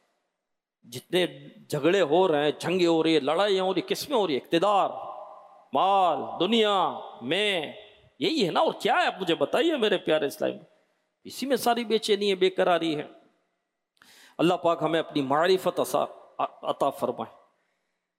جتنے جھگڑے ہو رہے ہیں, جنگیں ہو رہی ہے, لڑائیاں ہو رہی ہیں, کس میں ہو رہی ہے؟ اقتدار, مال, دنیا میں, یہی ہے نا. اور کیا ہے آپ مجھے بتائیے میرے پیارے اسلام, اسی میں ساری بے چینی ہے, بے قراری ہے. اللہ پاک ہمیں اپنی معرفت عطا فرمائے.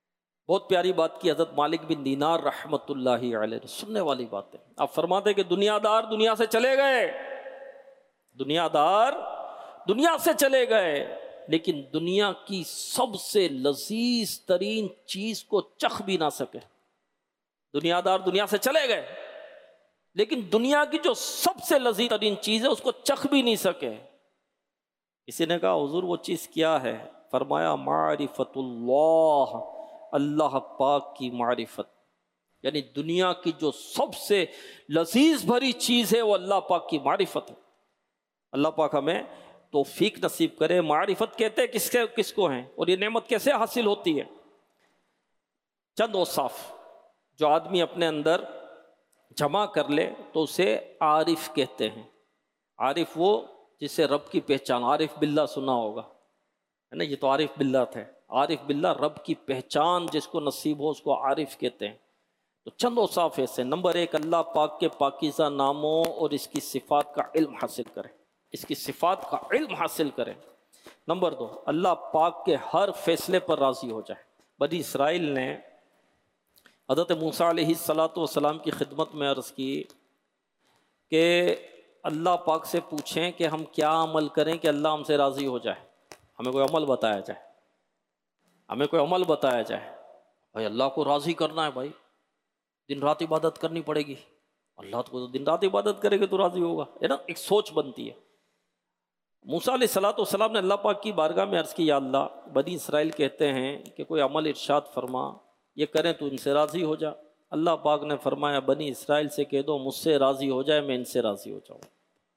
بہت پیاری بات کی حضرت مالک بن دینار رحمۃ اللہ علیہ، سننے والی بات ہے۔ آپ فرماتے کہ دنیا دار دنیا سے چلے گئے، دنیا دار دنیا سے چلے گئے، لیکن دنیا کی سب سے لذیذ ترین چیز کو چکھ بھی نہ سکے۔ دنیا دار دنیا سے چلے گئے لیکن دنیا کی جو سب سے لذیذ ترین چیز ہے اس کو چکھ بھی نہیں سکے۔ کسی نے کہا حضور وہ چیز کیا ہے؟ فرمایا معرفت اللہ، اللہ پاک کی معرفت، یعنی دنیا کی جو سب سے لذیذ بھری چیز ہے وہ اللہ پاک کی معرفت ہے۔ اللہ پاک ہمیں توفیق نصیب کرے۔ معرفت کہتے کس کے کس کو ہیں اور یہ نعمت کیسے حاصل ہوتی ہے؟ چند اوصاف جو آدمی اپنے اندر جمع کر لے تو اسے عارف کہتے ہیں۔ عارف وہ جسے رب کی پہچان، عارف باللہ سنا ہوگا ہے نا، یہ تو عارف باللہ تھے۔ عارف باللہ رب کی پہچان جس کو نصیب ہو اس کو عارف کہتے ہیں۔ تو چند اوصاف ایسے، نمبر ایک اللہ پاک کے پاکیزہ ناموں اور اس کی صفات کا علم حاصل کرے، اس کی صفات کا علم حاصل کرے۔ نمبر دو اللہ پاک کے ہر فیصلے پر راضی ہو جائے۔ بنی اسرائیل نے حضرت موسیٰ علیہ الصلاۃ والسلام کی خدمت میں عرض کی کہ اللہ پاک سے پوچھیں کہ ہم کیا عمل کریں کہ اللہ ہم سے راضی ہو جائے، ہمیں کوئی عمل بتایا جائے، ہمیں کوئی عمل بتایا جائے۔ بھائی اللہ کو راضی کرنا ہے، بھائی دن رات عبادت کرنی پڑے گی، اللہ کو تو دن رات عبادت کرے گا تو راضی ہوگا، ہے نا، ایک سوچ بنتی ہے۔ موسیٰ علیہ الصلاۃ والسلام نے اللہ پاک کی بارگاہ میں عرض کی، یا اللہ بنی اسرائیل کہتے ہیں کہ کوئی عمل ارشاد فرما، یہ کریں تو ان سے راضی ہو جا۔ اللہ پاک نے فرمایا بنی اسرائیل سے کہہ دو مجھ سے راضی ہو جائے، میں ان سے راضی ہو جاؤں۔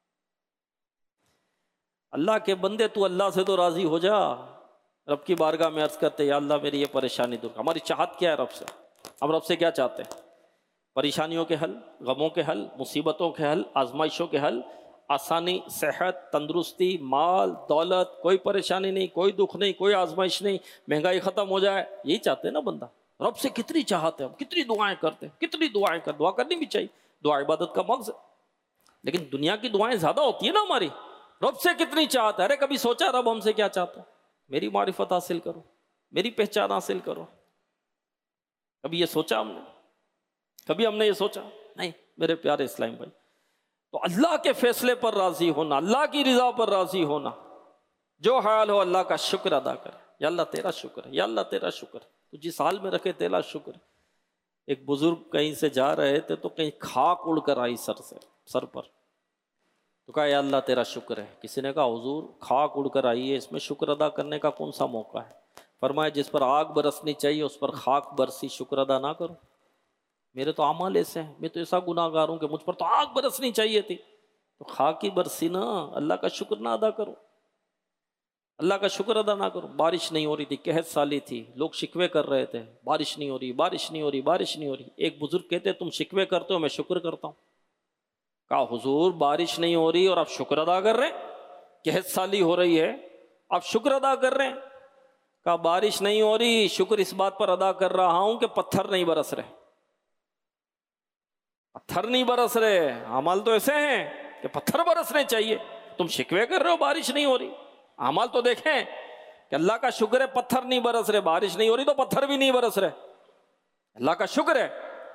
اللہ کے بندے تو اللہ سے تو راضی ہو جا۔ رب کی بارگاہ میں عرض کرتے یا اللہ میری یہ پریشانی دور کر۔ ہماری چاہت کیا ہے رب سے؟ ہم رب سے کیا چاہتے ہیں؟ پریشانیوں کے حل، غموں کے حل، مصیبتوں کے حل، آزمائشوں کے حل، آسانی، صحت، تندرستی، مال، دولت، کوئی پریشانی نہیں، کوئی دکھ نہیں، کوئی آزمائش نہیں، مہنگائی ختم ہو جائے، یہی چاہتے ہیں نا بندہ۔ رب سے کتنی چاہت ہے، ہم کتنی دعائیں کرتے ہیں، کتنی دعائیں کر دعا کرنی بھی چاہیے، دعا عبادت کا مغز ہے، لیکن دنیا کی دعائیں زیادہ ہوتی ہیں نا ہماری۔ رب سے کتنی چاہت ہے، ارے کبھی سوچا رب ہم سے کیا چاہتا ہے؟ میری معرفت حاصل کرو، میری پہچان حاصل کرو۔ کبھی یہ سوچا ہم نے؟ کبھی ہم نے یہ سوچا؟ نہیں میرے پیارے اسلام بھائی۔ تو اللہ کے فیصلے پر راضی ہونا، اللہ کی رضا پر راضی ہونا، جو حال ہو اللہ کا شکر ادا کرے۔ یا اللہ تیرا شکر ہے، یا اللہ تیرا شکر ہے، تو جس حال میں رکھے تیرا شکر ہے۔ ایک بزرگ کہیں سے جا رہے تھے تو کہیں خاک اڑ کر آئی سر سے، سر پر، تو کہا یا اللہ تیرا شکر ہے۔ کسی نے کہا حضور خاک اڑ کر آئی ہے، اس میں شکر ادا کرنے کا کون سا موقع ہے؟ فرمایا جس پر آگ برسنی چاہیے اس پر خاک برسی، شکر ادا نہ کرو؟ میرے تو اعمال ایسے ہیں، میں تو ایسا گناہ گار ہوں کہ مجھ پر تو آگ برسنی چاہیے تھی، تو خاک ہی برسی نا، اللہ کا شکر نہ ادا کرو، اللہ کا شکر ادا نہ کرو۔ بارش نہیں ہو رہی تھی، قحط سالی تھی، لوگ شکوے کر رہے تھے، بارش نہیں ہو رہی، بارش نہیں ہو رہی، بارش نہیں ہو رہی۔ ایک بزرگ کہتے تم شکوے کرتے ہو، میں شکر کرتا ہوں۔ کہا حضور بارش نہیں ہو رہی اور آپ شکر ادا کر رہے ہیں؟ قحط سالی ہو رہی ہے آپ شکر ادا کر رہے ہیں؟ کہا بارش نہیں ہو رہی، شکر اس بات پر ادا کر رہا ہوں کہ پتھر نہیں برس رہے، پتھر نہیں برس رہے۔ اعمال تو ایسے ہیں کہ پتھر برسنے چاہیے، تم شکوے کر رہے ہو بارش نہیں ہو رہی۔ اعمال تو دیکھیں کہ اللہ کا شکر ہے پتھر نہیں برس رہے، بارش نہیں ہو رہی تو پتھر بھی نہیں برس رہے، اللہ کا شکر ہے۔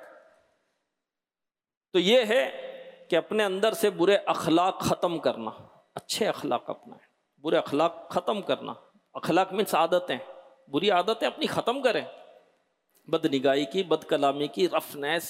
تو یہ ہے کہ اپنے اندر سے برے اخلاق ختم کرنا، اچھے اخلاق اپنا ہے، برے اخلاق ختم کرنا۔ اخلاق میں عادتیں، بری عادتیں اپنی ختم کریں، بد نگاہی کی، بد کلامی کی، رفنیس،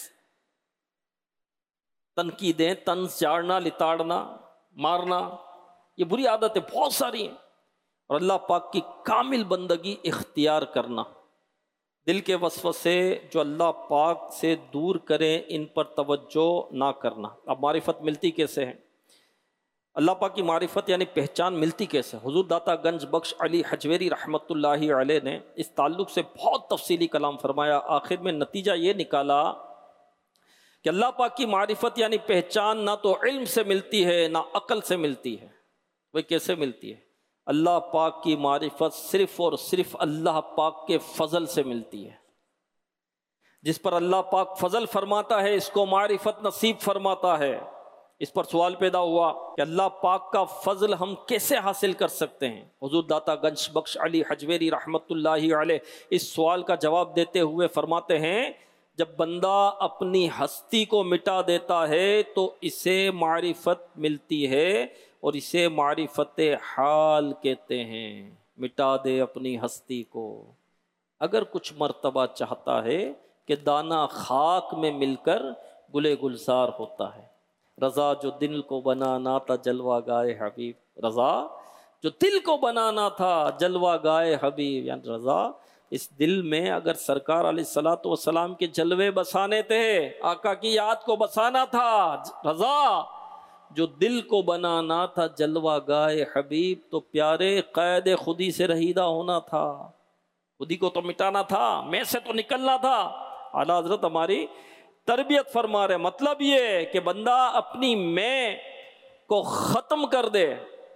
تنقیدیں، طنز جاڑنا، لتاڑنا، مارنا، یہ بری عادتیں بہت ساری ہیں۔ اور اللہ پاک کی کامل بندگی اختیار کرنا، دل کے وسوسے جو اللہ پاک سے دور کریں ان پر توجہ نہ کرنا۔ اب معرفت ملتی کیسے ہے؟ اللہ پاک کی معرفت یعنی پہچان ملتی کیسے؟ حضور داتا گنج بخش علی حجویری رحمۃ اللہ علیہ نے اس تعلق سے بہت تفصیلی کلام فرمایا۔ آخر میں نتیجہ یہ نکالا کہ اللہ پاک کی معرفت یعنی پہچان نہ تو علم سے ملتی ہے نہ عقل سے ملتی ہے۔ وہ کیسے ملتی ہے؟ اللہ پاک کی معرفت صرف اور صرف اللہ پاک کے فضل سے ملتی ہے۔ جس پر اللہ پاک فضل فرماتا ہے اس کو معرفت نصیب فرماتا ہے، اس پر سوال پیدا ہوا کہ اللہ پاک کا فضل ہم کیسے حاصل کر سکتے ہیں؟ حضور داتا گنج بخش علی حجویری رحمت اللہ علیہ اس سوال کا جواب دیتے ہوئے فرماتے ہیں جب بندہ اپنی ہستی کو مٹا دیتا ہے تو اسے معرفت ملتی ہے اور اسے معرفت حال کہتے ہیں۔ مٹا دے اپنی ہستی کو، اگر کچھ مرتبہ چاہتا ہے کہ دانہ خاک میں مل کر گلے گلزار ہوتا ہے۔ رضا جو دل کو بنانا تھا جلوہ گائے حبیب، رضا جو دل کو بنانا تھا جلوہ گائے حبیب، یعنی رضا اس دل میں اگر سرکار علیہ الصلوۃ والسلام کے جلوے بسانے تھے، آقا کی یاد کو بسانا تھا، رضا جو دل کو بنانا تھا جلوہ گائے حبیب، تو پیارے قید خودی سے رہیدہ ہونا تھا، خودی کو تو مٹانا تھا، میں سے تو نکلنا تھا۔ اعلیٰ حضرت ہماری تربیت فرما رہے، مطلب یہ کہ بندہ اپنی میں کو ختم کر دے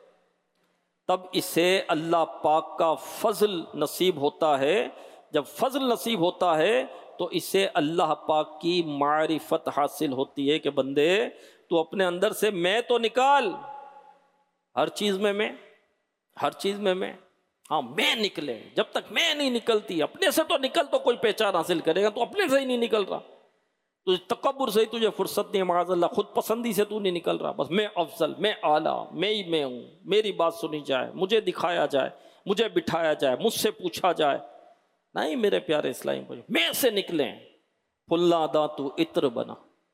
تب اسے اللہ پاک کا فضل نصیب ہوتا ہے۔ جب فضل نصیب ہوتا ہے تو اسے اللہ پاک کی معرفت حاصل ہوتی ہے کہ بندے تو اپنے اندر سے میں تو نکال، ہر چیز میں میں ہر چیز میں میں ہاں میں نکلے، جب تک میں نہیں نکلتی اپنے سے تو نکل تو کوئی پہچان حاصل کرے گا، تو اپنے سے ہی نہیں نکل رہا، تو تکبر سے ہی تجھے فرصت نہیں ہے، معاذ اللہ خود پسندی سے تو نہیں نکل رہا، بس میں افضل، میں اعلیٰ، میں ہی میں ہوں، میری بات سنی جائے، مجھے دکھایا جائے، مجھے بٹھایا جائے، مجھ سے پوچھا جائے۔ نہیں میرے پیارے اسلامی بھائی، میں سے نکلیں۔ پھلاں دا تو عطر بنا،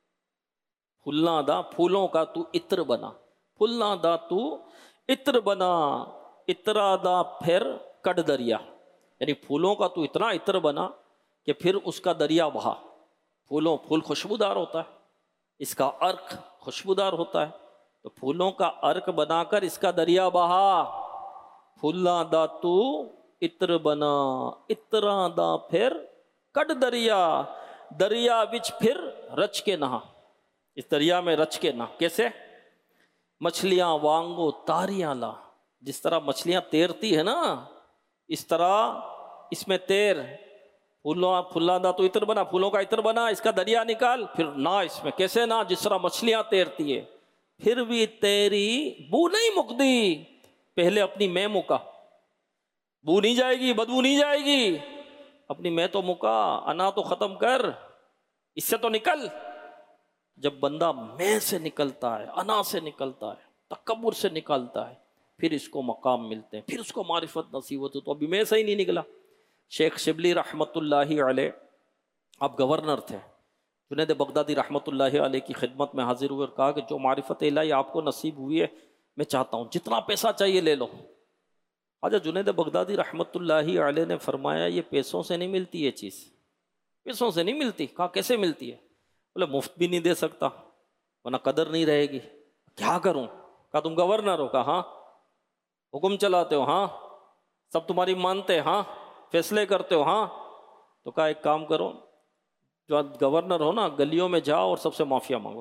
پھلاں دا پھولوں کا تو عطر بنا، پھلاں دا تو عطر بنا، عطرا دا پھر کٹ دریا، یعنی پھولوں کا تو اتنا عطر بنا کہ پھر اس کا دریا بہا۔ پھولوں پھول خوشبودار ہوتا ہے، اس کا عرق خوشبودار ہوتا ہے، تو پھولوں کا عرق بنا کر اس کا دریا بہا۔ پھلاں دا تو عطر بنا، عطراں دا پھر کٹ دریا، دریا وچ پھر رچ کے نہا، اس دریا میں رچ کے نہا۔ کیسے؟ مچھلیاں وانگو تاریاں لا، جس طرح مچھلیاں تیرتی ہے نا اس طرح اس میں تیر، پھولوں پھلاں دا تو عطر بنا، پھولوں کا عطر بنا، اس کا دریا نکال، پھر نہ اس میں۔ کیسے نہ؟ جس طرح مچھلیاں تیرتی ہے، پھر بھی تیری بو نہیں مکدی، پہلے اپنی میں مکا، بو نہیں جائے گی، بدبو نہیں جائے گی، اپنی میں تو مکا، انا تو ختم کر، اس سے تو نکل۔ جب بندہ میں سے نکلتا ہے، انا سے نکلتا ہے، تکبر سے نکلتا ہے، پھر اس کو مقام ملتے ہیں، پھر اس کو معرفت نصیب ہوتی ہے۔ تو ابھی میں سے ہی نہیں نکلا۔ شیخ شبلی رحمت اللہ علیہ اب گورنر تھے، جنید بغدادی رحمت اللہ علیہ کی خدمت میں حاضر ہوئے اور کہا کہ جو معرفت الہی آپ کو نصیب ہوئی ہے میں چاہتا ہوں جتنا پیسہ چاہیے لے لو۔ آجا جنید بغدادی رحمت اللہ علیہ نے فرمایا یہ پیسوں سے نہیں ملتی، یہ چیز پیسوں سے نہیں ملتی۔ کہا کیسے ملتی ہے؟ بولے مفت بھی نہیں دے سکتا ورنہ قدر نہیں رہے گی، کیا کروں؟ کہا تم گورنر ہو؟ کہا ہاں۔ حکم چلاتے ہو؟ ہاں۔ سب تمہاری مانتے؟ ہاں۔ فیصلے کرتے ہو؟ ہاں۔ تو کہا ایک کام کرو، جو گورنر ہو نا گلیوں میں جاؤ اور سب سے معافیا مانگو،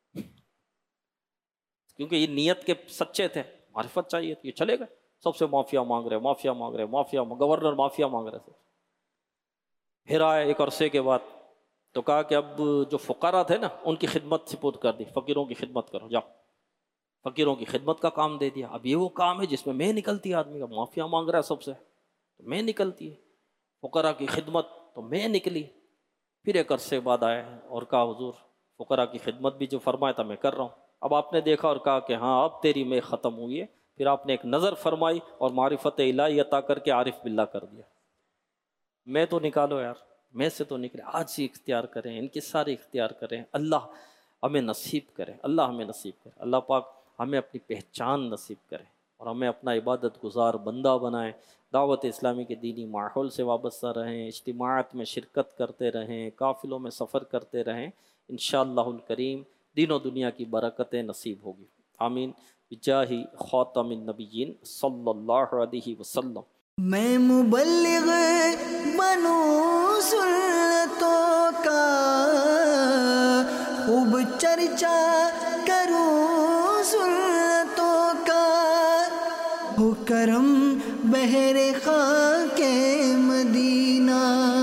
کیونکہ یہ نیت کے سچے تھے، معرفت چاہیے تھی، یہ چلے گئے سب سے معافیا مانگ رہے معافیا مانگ رہے معافیا گورنر معافیا مانگ رہے تھے۔ پھر آئے ایک عرصے کے بعد تو کہا کہ اب جو فقراء تھے نا ان کی خدمت سپرد کر دی، فقیروں کی خدمت کرو، جاؤ۔ فقیروں کی خدمت کا کام دے دیا۔ اب یہ وہ کام ہے جس میں میں نکلتی ہے، آدمی کا معافیا مانگ رہا ہے سب سے تو میں نکلتی ہے، فقراء کی خدمت تو میں نکلی۔ پھر ایک عرصے بعد آئے اور کہا حضور فقراء کی خدمت بھی جو فرمایا تھا میں کر رہا ہوں۔ اب آپ نے دیکھا اور کہا کہ ہاں اب تیری میں ختم ہوئی ہے۔ پھر آپ نے ایک نظر فرمائی اور معرفت الہی عطا کر کے عارف باللہ کر دیا۔ میں تو نکالو یار، میں سے تو نکلے، آج ہی اختیار کریں، ان کے سارے اختیار کریں، اللہ ہمیں نصیب کرے، اللہ ہمیں نصیب کرے، اللہ پاک ہمیں اپنی پہچان نصیب کرے اور ہمیں اپنا عبادت گزار بندہ بنائے، دعوت اسلامی کے دینی ماحول سے وابستہ رہیں، اجتماعات میں شرکت کرتے رہیں، قافلوں میں سفر کرتے رہیں، انشاءاللہ الکریم دین و دنیا کی برکتیں نصیب ہوگی۔ آمین بجاہ خاتم النبیین صلی اللہ علیہ وسلم۔ میں مبلغ بنوں سنتوں کا، خوب چرچا کروں سنتوں کا، ہو کرم بہر خاک مدینہ۔